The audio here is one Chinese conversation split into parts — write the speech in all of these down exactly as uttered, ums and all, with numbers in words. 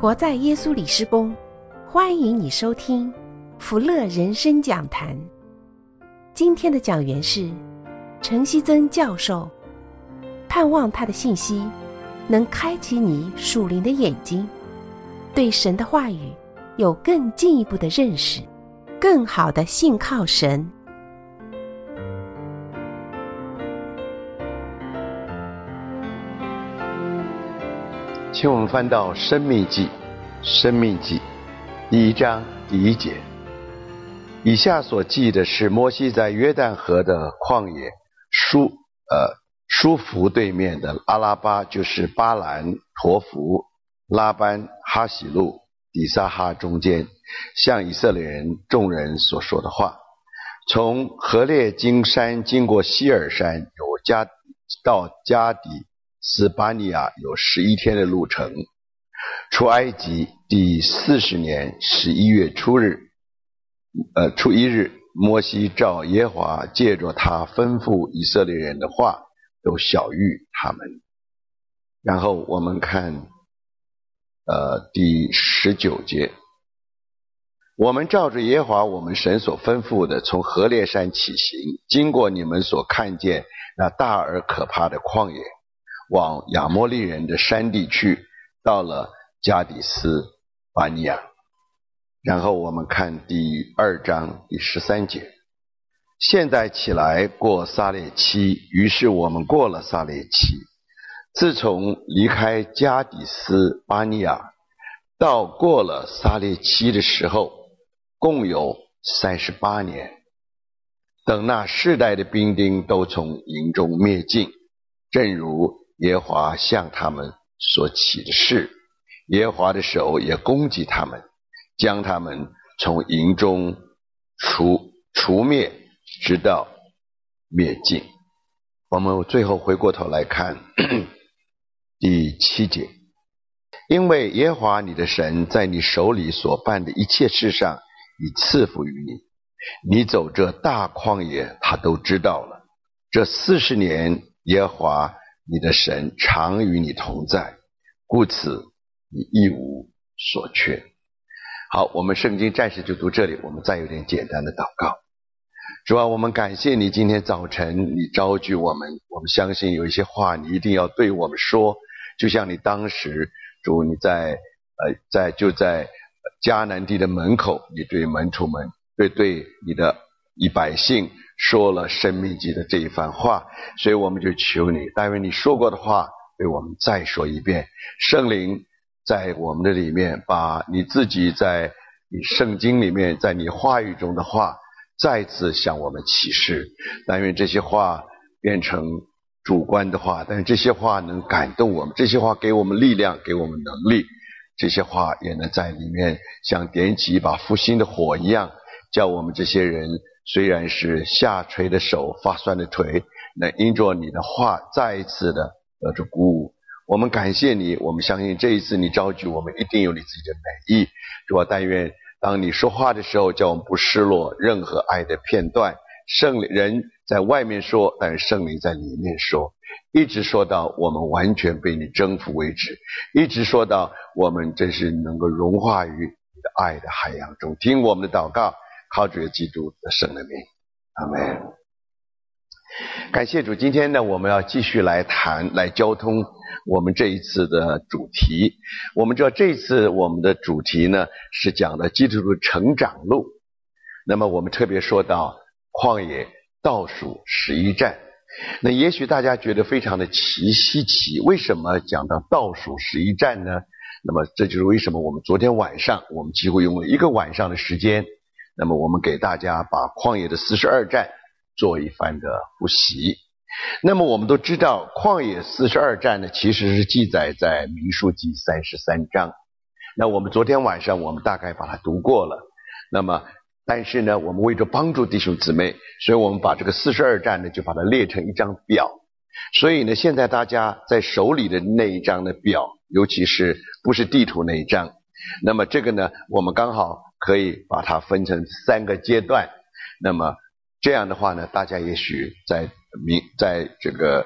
活在耶稣里施工，欢迎你收听福乐人生讲坛。今天的讲员是陈希曾教授，盼望他的信息能开启你属灵的眼睛，对神的话语有更进一步的认识，更好的信靠神。 请我们翻到申命记，申命记第一章第一节。以下所记的是摩西在约旦河的旷野舒呃舒服对面的阿拉巴，就是巴兰、陀弗、拉班、哈喜路、底撒哈中间，向以色列人众人所说的话。从何烈金山经过希尔山，有加到加底斯巴尼亚有十一天的路程。出埃及第四十年十一月初日，呃，初一日，摩西照耶和华借着他吩咐以色列人的话，都晓谕他们。然后我们看，呃，第十九节，我们照着耶和华我们神所吩咐的，从何烈山起行，经过你们所看见那大而可怕的旷野，往亚摩利人的山地去，到了加底斯巴尼亚。然后我们看第二章第十三节，现在起来过撒列期，于是我们过了撒列期。自从离开加底斯巴尼亚到过了撒列期的时候，共有三十八年。等那世代的兵丁都从营中灭尽，正如耶和华向他们所起的事，耶和华的手也攻击他们，将他们从营中除除灭，直到灭尽。我们最后回过头来看第七节，因为耶和华你的神在你手里所办的一切事上已赐福于你，你走这大旷野他都知道了。这四十年耶和华你的神常与你同在，故此你一无所缺。好，我们圣经暂时就读这里，我们再有点简单的祷告。主啊，我们感谢你今天早晨你召聚我们，我们相信有一些话你一定要对我们说，就像你当时主你在呃在就在迦南地的门口，你对门徒们对对你的以百姓说了申命记的这一番话，所以我们就求你，但愿你说过的话对我们再说一遍。圣灵在我们的里面，把你自己在你圣经里面在你话语中的话再次向我们启示，但愿这些话变成主观的话，但是这些话能感动我们，这些话给我们力量，给我们能力，这些话也能在里面像点起一把复兴的火一样，叫我们这些人虽然是下垂的手发酸的腿，能因着你的话再一次的得着鼓舞。我们感谢你，我们相信这一次你召集我们一定有你自己的美意。主啊，但愿当你说话的时候，叫我们不失落任何爱的片段。圣灵人在外面说，但是圣灵在里面说，一直说到我们完全被你征服为止，一直说到我们真是能够融化于你的爱的海洋中。听我们的祷告，靠主基督的圣的名，阿们。感谢主，今天呢，我们要继续来谈来交通我们这一次的主题。我们知道这一次我们的主题呢是讲的基督徒成长路。那么我们特别说到旷野倒数十一站。那也许大家觉得非常的奇稀奇，为什么讲到倒数十一站呢？那么这就是为什么我们昨天晚上我们几乎用了一个晚上的时间，那么我们给大家把旷野的四十二站做一番的复习。那么我们都知道旷野四十二站呢其实是记载在民数记三十三章。那我们昨天晚上我们大概把它读过了，那么但是呢我们为着帮助弟兄姊妹，所以我们把这个四十二站呢就把它列成一张表。所以呢现在大家在手里的那一张的表，尤其是不是地图那一张，那么这个呢我们刚好可以把它分成三个阶段。那么这样的话呢，大家也许在明在这个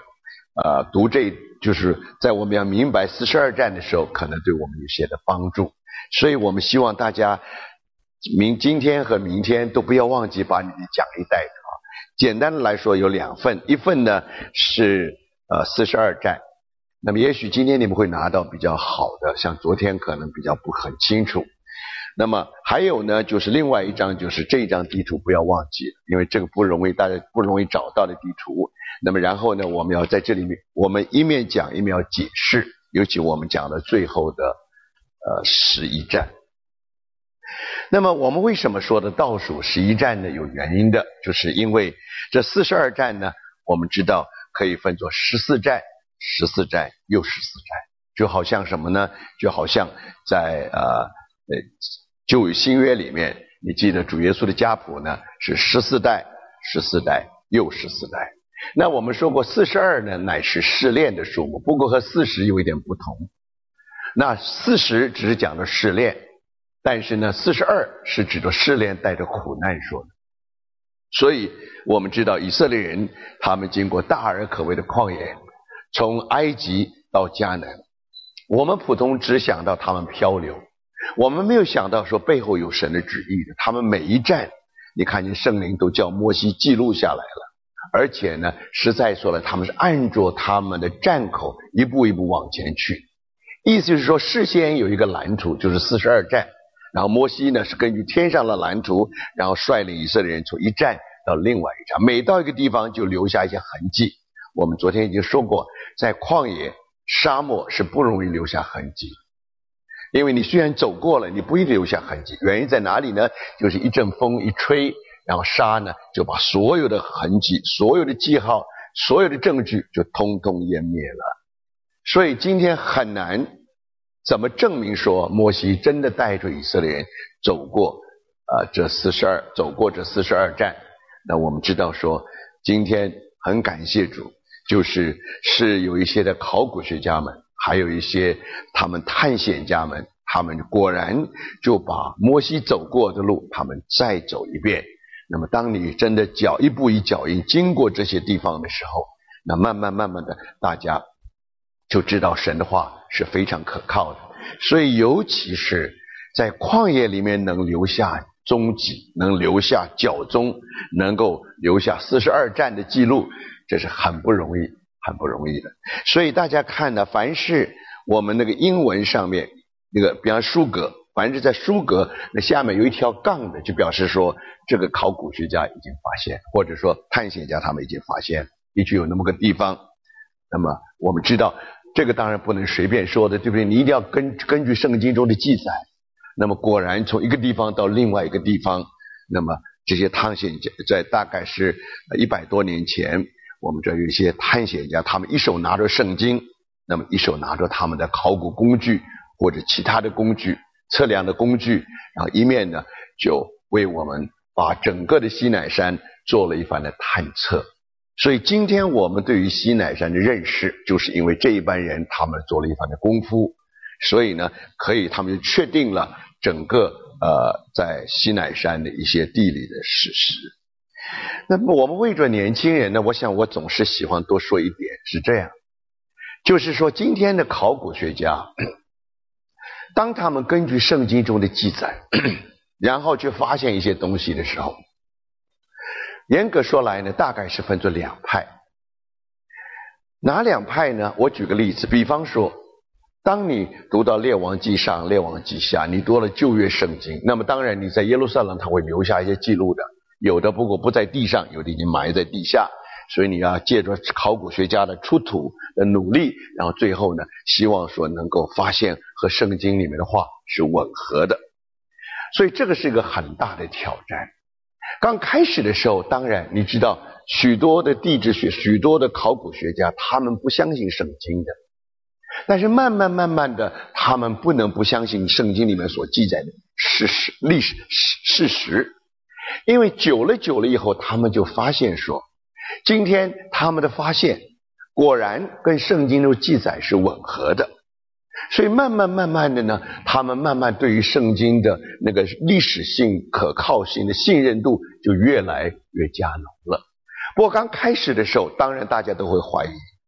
呃读这就是在我们要明白四十二战的时候，可能对我们有些的帮助。所以我们希望大家明今天和明天都不要忘记把你的讲义带着啊。简单的来说有两份，一份呢是呃四十二战，那么也许今天你们会拿到比较好的，像昨天可能比较不很清楚。那么还有呢，就是另外一张，就是这张地图不要忘记，因为这个不容易，大家不容易找到的地图。那么然后呢，我们要在这里面，我们一面讲一面要解释，尤其我们讲了最后的呃十一战。那么我们为什么说的倒数十一战呢？有原因的，就是因为这四十二战呢，我们知道可以分作十四战、十四战又十四战，就好像什么呢？就好像在呃呃旧约新约里面，你记得主耶稣的家谱呢是十四代、十四代又十四代。那我们说过四十二呢乃是试炼的数目，不过和四十有一点不同。那四十只是讲的试炼，但是呢四十二是指着试炼带着苦难说的。所以我们知道以色列人他们经过大而可畏的旷野，从埃及到迦南，我们普通只想到他们漂流，我们没有想到说背后有神的旨意的。他们每一站你看见圣灵都叫摩西记录下来了，而且呢实在说了，他们是按着他们的站口一步一步往前去。意思就是说事先有一个蓝图，就是四十二站，然后摩西呢是根据天上的蓝图，然后率领以色列人从一站到另外一站，每到一个地方就留下一些痕迹。我们昨天已经说过，在旷野沙漠是不容易留下痕迹，因为你虽然走过了，你不一定留下痕迹。原因在哪里呢？就是一阵风一吹，然后沙呢就把所有的痕迹、所有的记号、所有的证据就通通湮灭了。所以今天很难怎么证明说摩西真的带着以色列人走过呃这四十二走过这四十二站。那我们知道说今天很感谢主，就是是有一些的考古学家们，还有一些他们探险家们，他们果然就把摩西走过的路他们再走一遍。那么当你真的脚一步一脚印经过这些地方的时候，那慢慢慢慢的大家就知道神的话是非常可靠的。所以尤其是在旷野里面能留下踪迹，能留下脚踪，能够留下四十二站的记录，这是很不容易很不容易的。所以大家看呢，凡是我们那个英文上面那个比方书格，凡是在书格那下面有一条杠的，就表示说这个考古学家已经发现，或者说探险家他们已经发现的确有那么个地方。那么我们知道这个当然不能随便说的，对不对？你一定要根根据圣经中的记载。那么果然从一个地方到另外一个地方，那么这些探险家在大概是一百多年前，我们这有一些探险家，他们一手拿着圣经，那么一手拿着他们的考古工具或者其他的工具、测量的工具，然后一面呢就为我们把整个的西乃山做了一番的探测。所以今天我们对于西乃山的认识，就是因为这一班人他们做了一番的功夫，所以呢可以他们就确定了整个呃在西乃山的一些地理的事实。那么我们为着年轻人呢，我想我总是喜欢多说一点，是这样，就是说今天的考古学家当他们根据圣经中的记载然后去发现一些东西的时候，严格说来呢，大概是分作两派。哪两派呢？我举个例子，比方说当你读到列王记上、列王记下，你读了旧约圣经，那么当然你在耶路撒冷他会留下一些记录的，有的不过不在地上，有的已经埋在地下，所以你要借着考古学家的出土的努力，然后最后呢希望说能够发现和圣经里面的话是吻合的。所以这个是一个很大的挑战。刚开始的时候，当然你知道许多的地质学、许多的考古学家他们不相信圣经的，但是慢慢慢慢的他们不能不相信圣经里面所记载的事实、历史事实，因为久了久了以后他们就发现说今天他们的发现果然跟圣经中记载是吻合的。所以慢慢慢慢的呢，他们慢慢对于圣经的那个历史性、可靠性的信任度就越来越加浓了。不过刚开始的时候当然大家都会怀疑，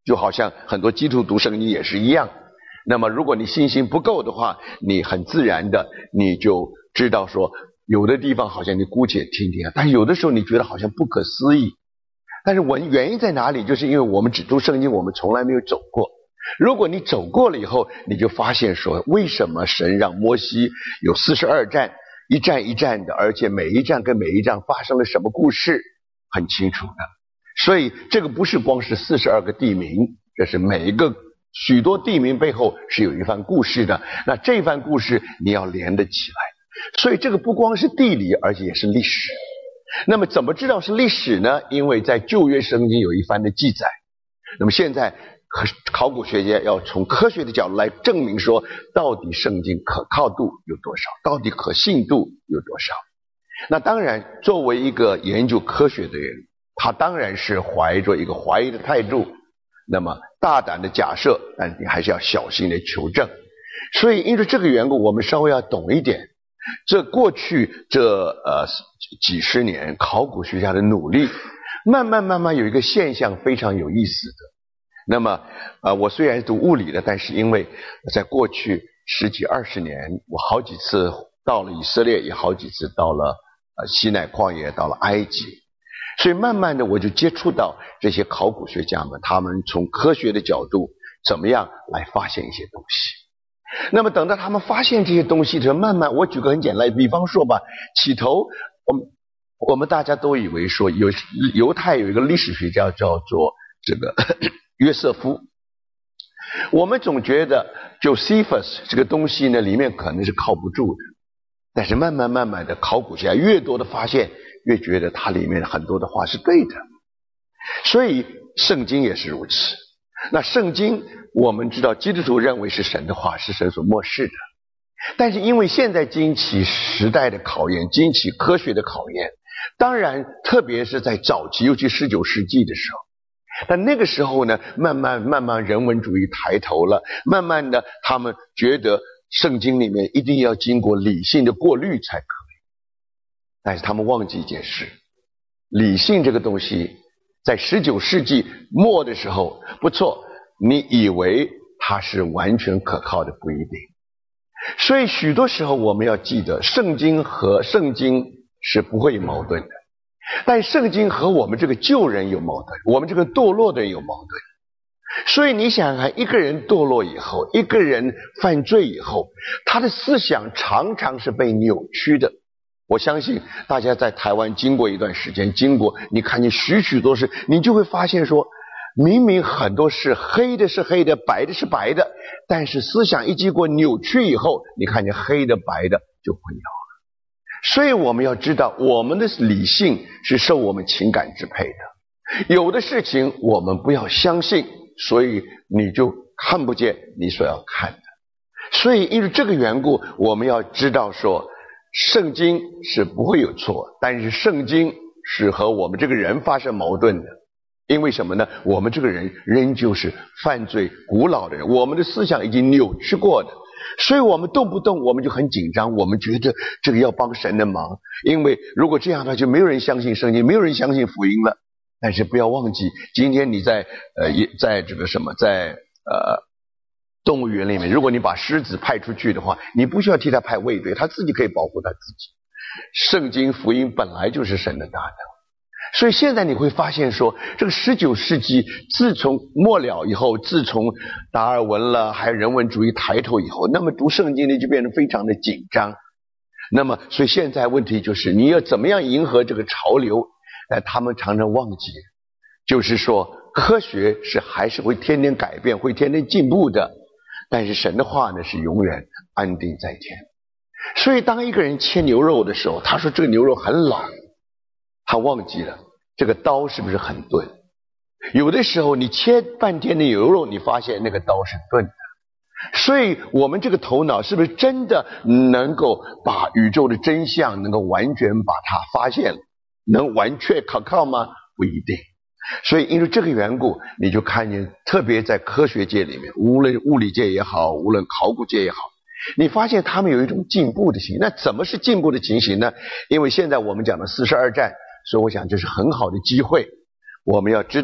就好像很多基督徒读圣经也是一样。那么如果你信心不够的话，你很自然的你就知道说，有的地方好像你姑且听听，但有的时候你觉得好像不可思议。但是我原因在哪里？就是因为我们只读圣经，我们从来没有走过。如果你走过了以后，你就发现说，为什么神让摩西有四十二站，一站一站的，而且每一站跟每一站发生了什么故事，很清楚的。所以这个不是光是四十二个地名，这是每一个许多地名背后是有一番故事的。那这番故事你要连得起来，所以这个不光是地理，而且也是历史。那么怎么知道是历史呢？因为在旧约圣经有一番的记载。那么现在考古学家要从科学的角度来证明说，到底圣经可靠度有多少，到底可信度有多少。那当然作为一个研究科学的人，他当然是怀着一个怀疑的态度，那么大胆的假设，但你还是要小心的求证。所以因为这个缘故，我们稍微要懂一点，这过去这呃几十年考古学家的努力，慢慢慢慢有一个现象非常有意思的。那么呃我虽然是读物理的，但是因为在过去十几二十年，我好几次到了以色列，也好几次到了呃西奈旷野，到了埃及，所以慢慢的我就接触到这些考古学家们，他们从科学的角度怎么样来发现一些东西。那么等到他们发现这些东西的时候，慢慢我举个很简单的比方说吧，起头我们我们大家都以为说有犹太有一个历史学家叫做这个约瑟夫，我们总觉得 Josephus 这个东西呢里面可能是靠不住的，但是慢慢慢慢的考古学家越多的发现，越觉得它里面很多的话是对的。所以圣经也是如此。那圣经我们知道基督徒认为是神的话，是神所默示的，但是因为现在经起时代的考验，经起科学的考验，当然特别是在早期，尤其十九世纪的时候，但那个时候呢，慢慢慢慢人文主义抬头了，慢慢的他们觉得圣经里面一定要经过理性的过滤才可以。但是他们忘记一件事，理性这个东西在十九世纪末的时候，不错，你以为它是完全可靠的，不一定。所以许多时候我们要记得，圣经和圣经是不会有矛盾的，但圣经和我们这个旧人有矛盾，我们这个堕落的人有矛盾。所以你想想看，一个人堕落以后，一个人犯罪以后，他的思想常常是被扭曲的。我相信大家在台湾经过一段时间，经过你看见许许多事，你就会发现说，明明很多是黑的是黑的，白的是白的，但是思想一经过扭曲以后，你看见黑的白的就混淆了。所以我们要知道，我们的理性是受我们情感支配的，有的事情我们不要相信，所以你就看不见你所要看的。所以因为这个缘故，我们要知道说，圣经是不会有错，但是圣经是和我们这个人发生矛盾的。因为什么呢？我们这个人仍旧是犯罪古老的人，我们的思想已经扭曲过的，所以我们动不动我们就很紧张，我们觉得这个要帮神的忙，因为如果这样的话，就没有人相信圣经，没有人相信福音了。但是不要忘记，今天你在呃也在这个什么在呃动物园里面，如果你把狮子派出去的话，你不需要替他派卫队，他自己可以保护他自己。圣经福音本来就是神的大能。所以现在你会发现说，这个十九世纪自从末了以后，自从达尔文了还有人文主义抬头以后，那么读圣经呢就变得非常的紧张。那么所以现在问题就是你要怎么样迎合这个潮流。但他们常常忘记，就是说科学是还是会天天改变，会天天进步的，但是神的话呢是永远安定在天。所以当一个人切牛肉的时候，他说这个牛肉很老，他忘记了这个刀是不是很钝。有的时候你切半天的牛肉，你发现那个刀是钝的。所以我们这个头脑是不是真的能够把宇宙的真相能够完全把它发现了，能完全可靠吗？不一定。所以因为这个缘故，你就看见特别在科学界里面，无论物理界也好，无论考古界也好，你发现他们有一种进步的情形。那怎么是进步的情形呢？因为现在我们讲的四十二战，所以我想这是很好的机会。我们要知道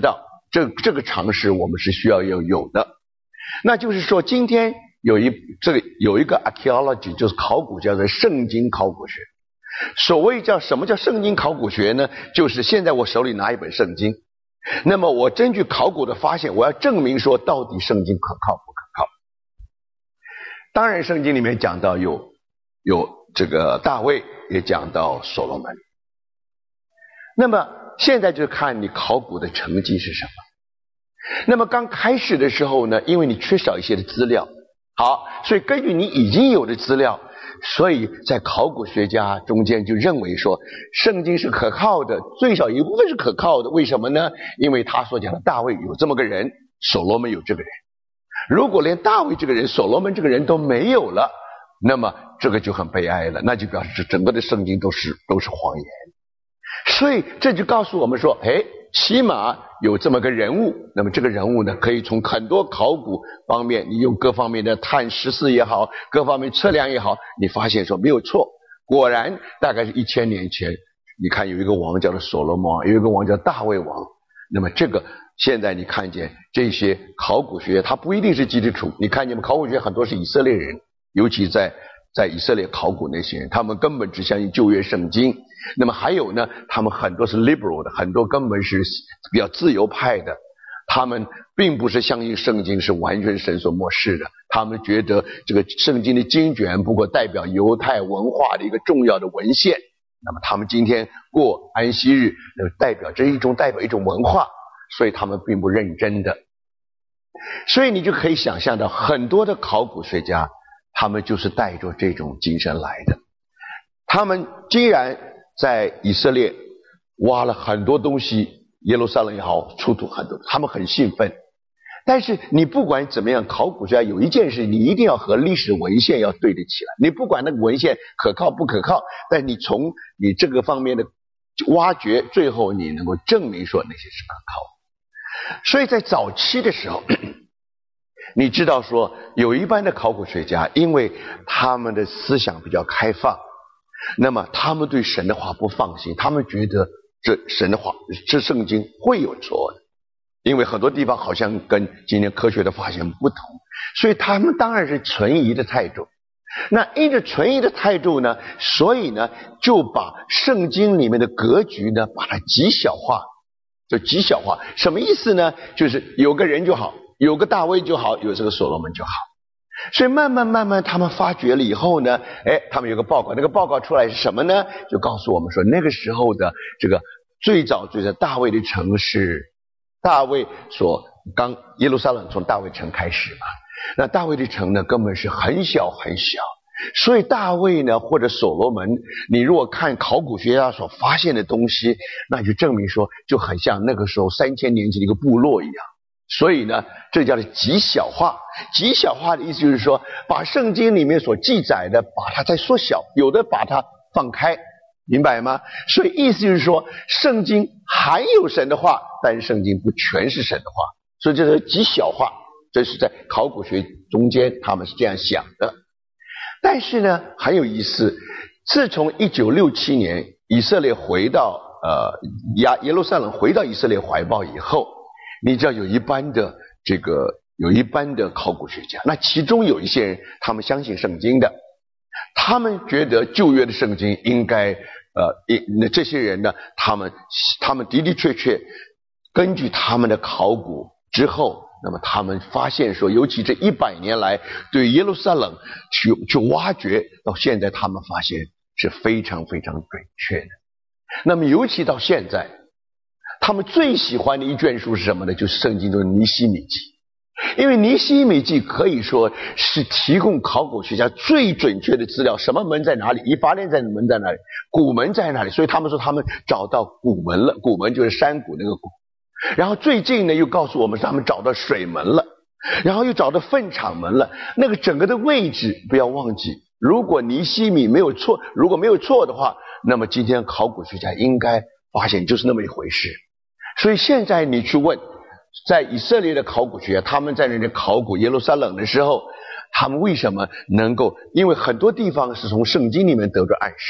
这这个常识我们是需要要有的。那就是说，今天有一这个有一个 archaeology， 就是考古叫做圣经考古学。所谓叫什么叫圣经考古学呢？就是现在我手里拿一本圣经，那么我根据考古的发现，我要证明说到底圣经可靠不可靠。当然圣经里面讲到有有这个大卫，也讲到所罗门。那么现在就看你考古的成绩是什么。那么刚开始的时候呢，因为你缺少一些的资料，好，所以根据你已经有的资料，所以在考古学家中间就认为说圣经是可靠的，最少一部分是可靠的。为什么呢？因为他所讲的大卫有这么个人，所罗门有这个人。如果连大卫这个人，所罗门这个人都没有了，那么这个就很悲哀了，那就表示整个的圣经都是都是谎言。所以这就告诉我们说，哎，起码有这么个人物，那么这个人物呢，可以从很多考古方面，你用各方面的碳十四也好，各方面测量也好，你发现说没有错，果然大概是一千年前，你看有一个王叫做所罗门王，有一个王叫大卫王。那么这个现在你看见这些考古学，它不一定是基督徒，你看见考古学很多是以色列人，尤其在在以色列考古那些人，他们根本只相信旧约圣经。那么还有呢，他们很多是 liberal 的，很多根本是比较自由派的，他们并不是相信圣经是完全神所默示的，他们觉得这个圣经的经卷不过代表犹太文化的一个重要的文献。那么他们今天过安息日，那么代表这一种代表一种文化，所以他们并不认真的。所以你就可以想象到很多的考古学家，他们就是带着这种精神来的。他们既然在以色列挖了很多东西，耶路撒冷也好，出土很多，他们很兴奋。但是你不管怎么样，考古学家有一件事，你一定要和历史文献要对得起来。你不管那个文献可靠不可靠，但你从你这个方面的挖掘，最后你能够证明说那些是可靠的。所以在早期的时候，你知道说有一般的考古学家，因为他们的思想比较开放，那么他们对神的话不放心，他们觉得这神的话这圣经会有错的，因为很多地方好像跟今天科学的发现不同，所以他们当然是存疑的态度。那因着存疑的态度呢，所以呢就把圣经里面的格局呢把它极小化。就极小化什么意思呢？就是有个人就好，有个大卫就好，有这个所罗门就好。所以慢慢慢慢他们发掘了以后呢，哎，他们有个报告，那个报告出来是什么呢？就告诉我们说，那个时候的这个最早最早大卫的城是大卫所刚耶路撒冷从大卫城开始嘛，那大卫的城呢根本是很小很小，所以大卫呢或者所罗门，你如果看考古学家所发现的东西，那就证明说就很像那个时候三千年前的一个部落一样。所以呢这叫做极小化。极小化的意思就是说，把圣经里面所记载的把它再缩小，有的把它放开，明白吗？所以意思就是说，圣经含有神的话，但是圣经不全是神的话，所以这是极小化。这是在考古学中间他们是这样想的。但是呢很有意思，自从一九六七年以色列回到呃亚耶路撒冷回到以色列怀抱以后，你知道有一般的这个有一般的考古学家，那其中有一些人他们相信圣经的，他们觉得旧约的圣经应该呃那这些人呢，他们他们的的确确根据他们的考古之后，那么他们发现说，尤其这一百年来对耶路撒冷去去挖掘，到现在他们发现是非常非常准确的。那么尤其到现在，他们最喜欢的一卷书是什么呢？就是圣经中的尼希米记。因为尼希米记可以说是提供考古学家最准确的资料，什么门在哪里，以法莲在门在哪里，古门在哪里，所以他们说他们找到古门了，古门就是山谷那个古。然后最近呢又告诉我们他们找到水门了，然后又找到粪场门了。那个整个的位置不要忘记，如果尼希米没有错，如果没有错的话，那么今天考古学家应该发现就是那么一回事。所以现在你去问在以色列的考古学家，他们在那里考古耶路撒冷的时候，他们为什么能够，因为很多地方是从圣经里面得着暗示的，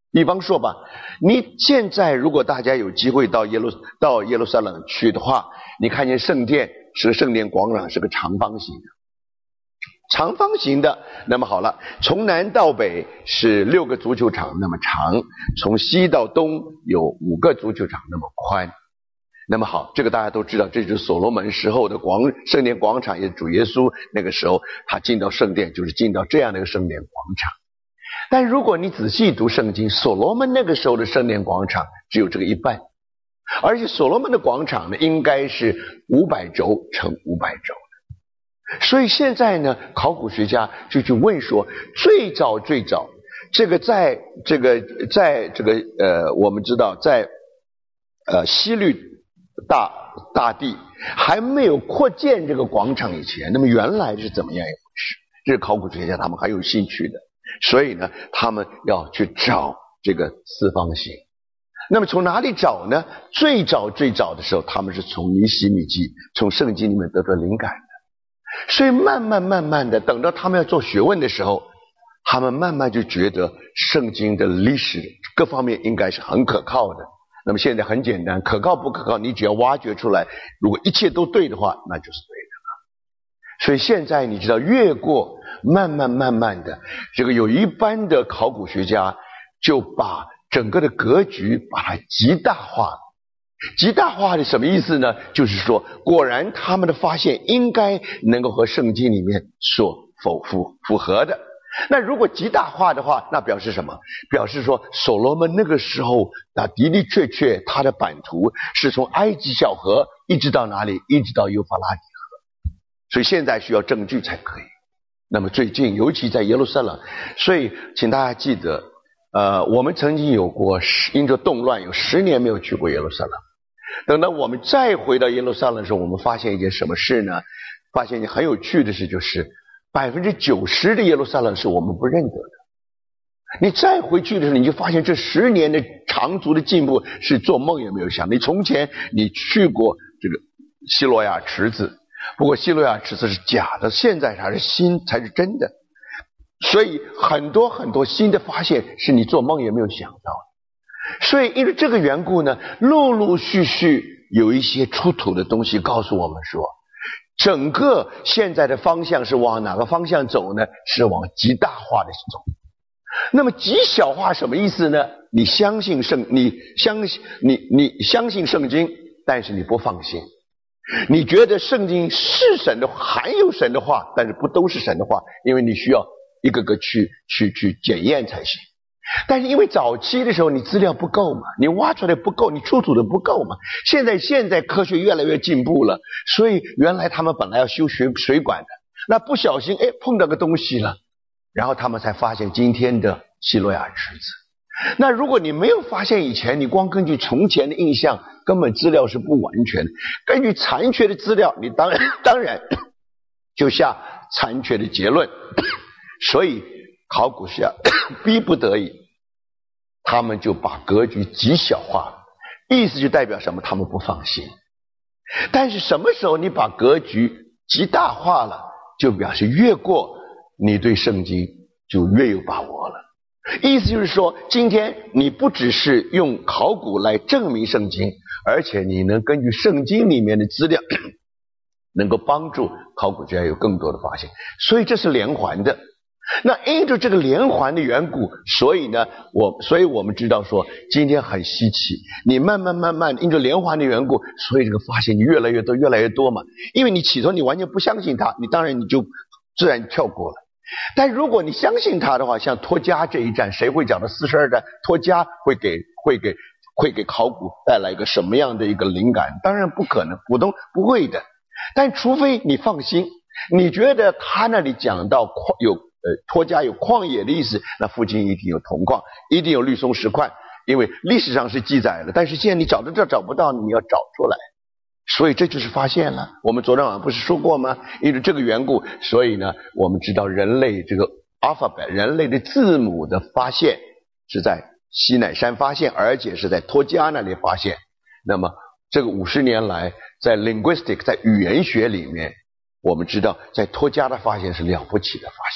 比方说吧，你现在如果大家有机会到耶路到耶路撒冷去的话，你看见圣殿是个圣殿广场，是个长方形的，长方形的。那么好了，从南到北是六个足球场那么长，从西到东有五个足球场那么宽。那么好，这个大家都知道，这就是所罗门时候的广圣殿广场，也是主耶稣那个时候他进到圣殿，就是进到这样的一个圣殿广场。但如果你仔细读圣经，所罗门那个时候的圣殿广场只有这个一半，而且所罗门的广场呢，应该是五百轴乘五百轴的。所以现在呢，考古学家就去问说，最早最早，这个在这个在这个呃，我们知道在呃西律大大地还没有扩建这个广场以前，那么原来是怎么样一回事？这是考古学家他们很有兴趣的，所以呢，他们要去找这个四方形。那么从哪里找呢？最早最早的时候，他们是从尼希米记，从圣经里面得到灵感的。所以慢慢慢慢的，等到他们要做学问的时候，他们慢慢就觉得圣经的历史各方面应该是很可靠的。那么现在很简单，可靠不可靠，你只要挖掘出来，如果一切都对的话，那就是对的了。所以现在你知道，越过慢慢慢慢的，这个有一般的考古学家就把整个的格局把它极大化。极大化的什么意思呢？就是说，果然他们的发现应该能够和圣经里面所否符符合的。那如果极大化的话，那表示什么？表示说所罗门那个时候啊，的的确确他的版图是从埃及小河一直到哪里？一直到幼发拉底河。所以现在需要证据才可以。那么最近尤其在耶路撒冷，所以请大家记得，呃，我们曾经有过因着动乱有十年没有去过耶路撒冷。等到我们再回到耶路撒冷的时候，我们发现一件什么事呢？发现一件很有趣的事，就是百分之九十的耶路撒冷是我们不认得的。你再回去的时候，你就发现这十年的长足的进步是做梦也没有想。你从前你去过这个希罗亚池子，不过希罗亚池子是假的，现在才是新，才是真的。所以很多很多新的发现是你做梦也没有想到的。所以因为这个缘故呢，陆陆续续有一些出土的东西告诉我们说，整个现在的方向是往哪个方向走呢？是往极大化的走。那么极小化什么意思呢？你相信圣，你相信你你相信圣经，但是你不放心。你觉得圣经是神的，含有神的话，但是不都是神的话，因为你需要一个个去去去检验才行。但是因为早期的时候你资料不够嘛，你挖出来不够，你出土的不够嘛。现在现在科学越来越进步了，所以原来他们本来要修水水管的，那不小心哎碰到个东西了，然后他们才发现今天的希罗亚池子。那如果你没有发现以前，你光根据从前的印象，根本资料是不完全的。根据残缺的资料，你当然当然就下残缺的结论。所以考古学家逼不得已，他们就把格局极小化了，意思就代表什么？他们不放心。但是什么时候你把格局极大化了，就表示越过你对圣经就越有把握了。意思就是说，今天你不只是用考古来证明圣经，而且你能根据圣经里面的资料能够帮助考古学家有更多的发现。所以这是连环的。那因着这个连环的缘故，所以呢，我所以我们知道说，今天很稀奇，你慢慢慢慢因着连环的缘故，所以这个发现你越来越多越来越多嘛。因为你起头你完全不相信它，你当然你就自然跳过了。但如果你相信它的话，像托迦这一战，谁会讲到四十二战？托迦会给会给会给考古带来一个什么样的一个灵感？当然不可能，股东不会的。但除非你放心，你觉得他那里讲到有呃托迦有旷野的意思，那附近一定有铜矿，一定有绿松石块，因为历史上是记载了。但是现在你找到这找不到，你要找出来。所以这就是发现了。我们昨天晚上不是说过吗？因为这个缘故，所以呢，我们知道人类这个 alphabet 人类的字母的发现是在西乃山发现，而且是在托迦那里发现。那么这个五十年来，在 linguistic 在语言学里面，我们知道在托迦的发现是了不起的发现。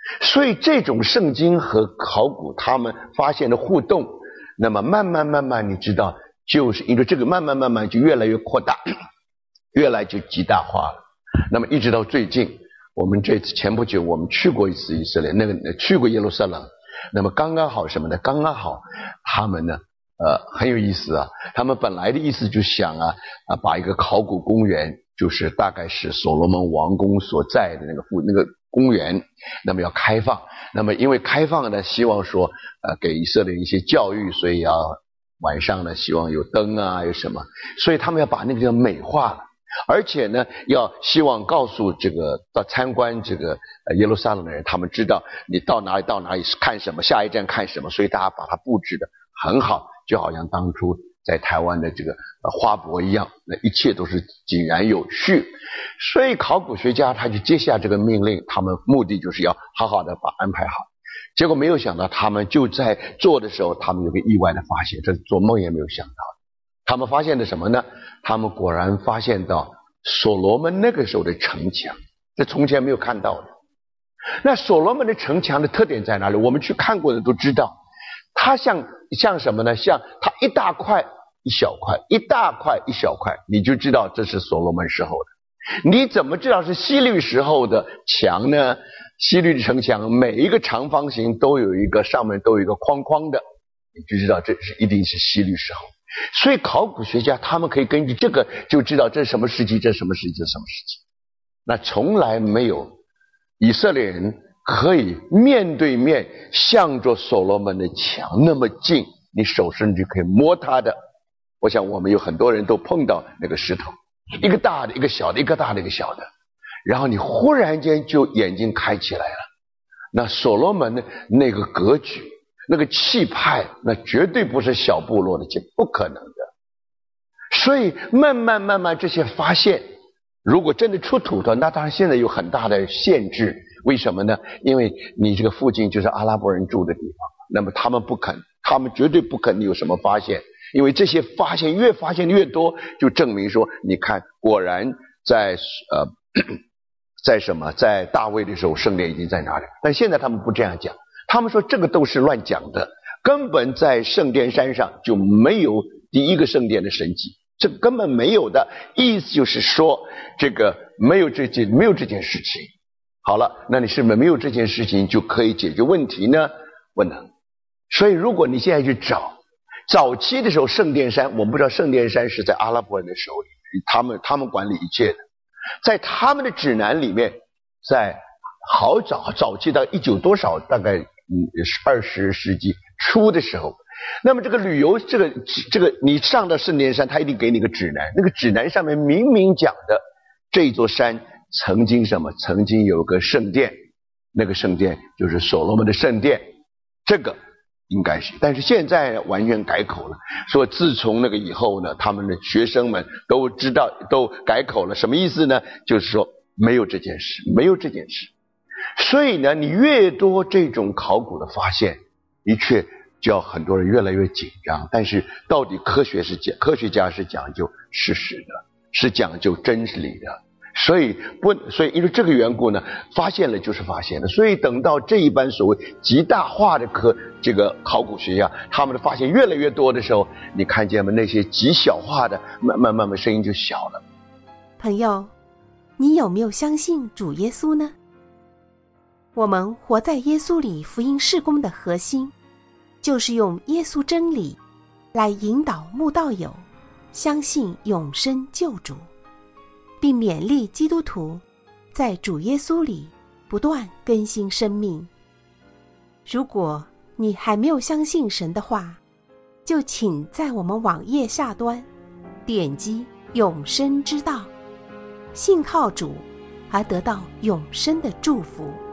所以这种圣经和考古他们发现的互动，那么慢慢慢慢你知道，就是因为这个慢慢慢慢就越来越扩大，越来就极大化了。那么一直到最近，我们这次前不久我们去过一次以色列，那个去过耶路撒冷，那么刚刚好什么呢？刚刚好他们呢呃很有意思啊，他们本来的意思就想啊啊把一个考古公园，就是大概是所罗门王宫所在的那个附那个公园，那么要开放，那么因为开放呢，希望说呃给以色列一些教育，所以要晚上呢希望有灯啊有什么，所以他们要把那个地方美化了，而且呢要希望告诉这个到参观这个呃耶路撒冷的人，他们知道你到哪里到哪里看什么，下一站看什么，所以大家把它布置的很好，就好像当初在台湾的这个呃花博一样，那一切都是井然有序。所以考古学家他就接下这个命令，他们目的就是要好好的把安排好。结果没有想到，他们就在做的时候，他们有个意外的发现，这做梦也没有想到。他们发现的什么呢？他们果然发现到所罗门那个时候的城墙，这从前没有看到的。那所罗门的城墙的特点在哪里？我们去看过的都知道，它像像什么呢？像它一大块一小块，一大块一小块，你就知道这是所罗门时候的。你怎么知道是希律时候的墙呢？希律的城墙每一个长方形都有一个上面都有一个框框的，你就知道这是一定是希律时候。所以考古学家他们可以根据这个就知道这是什么时期，这是什么时期，这是什么时期。那从来没有以色列人可以面对面向着所罗门的墙那么近，你手甚至可以摸它的。我想我们有很多人都碰到那个石头，一个大的一个小的，一个大的一个小的，然后你忽然间就眼睛开起来了。那所罗门的那个格局，那个气派，那绝对不是小部落的，这不可能的。所以慢慢慢慢这些发现，如果真的出土的，那当然现在有很大的限制。为什么呢？因为你这个附近就是阿拉伯人住的地方，那么他们不肯，他们绝对不肯有什么发现，因为这些发现越发现越多，就证明说，你看果然在呃在什么在大卫的时候圣殿已经在哪里，但现在他们不这样讲，他们说这个都是乱讲的，根本在圣殿山上就没有第一个圣殿的神迹，这根本没有的。意思就是说这个没有这件没有这件事情。好了，那你是不是没有这件事情就可以解决问题呢？不能。所以如果你现在去找早期的时候圣殿山，我们不知道圣殿山是在阿拉伯人的手里，他们他们管理一切的，在他们的指南里面，在好早早期到一九多少大概嗯二十世纪初的时候，那么这个旅游这个这个你上到圣殿山，他一定给你个指南，那个指南上面明明讲的这座山曾经什么曾经有个圣殿，那个圣殿就是所罗门的圣殿，这个应该是。但是现在完全改口了，说自从那个以后呢，他们的学生们都知道都改口了。什么意思呢？就是说没有这件事，没有这件事。所以呢，你越多这种考古的发现，的确就要很多人越来越紧张。但是到底科学是讲科学家是讲究事实的，是讲究真理的。所以不，所以因为这个缘故呢，发现了就是发现了。所以等到这一般所谓极大化的科这个考古学家，他们的发现越来越多的时候，你看见吗？那些极小化的，慢慢慢慢声音就小了。 朋友，你有没有相信主耶稣呢？我们活在耶稣里福音事工的核心，就是用耶稣真理来引导慕道友相信永生救主，并勉励基督徒在主耶稣里不断更新生命。如果你还没有相信神的话，就请在我们网页下端点击永生之道，信靠主而得到永生的祝福。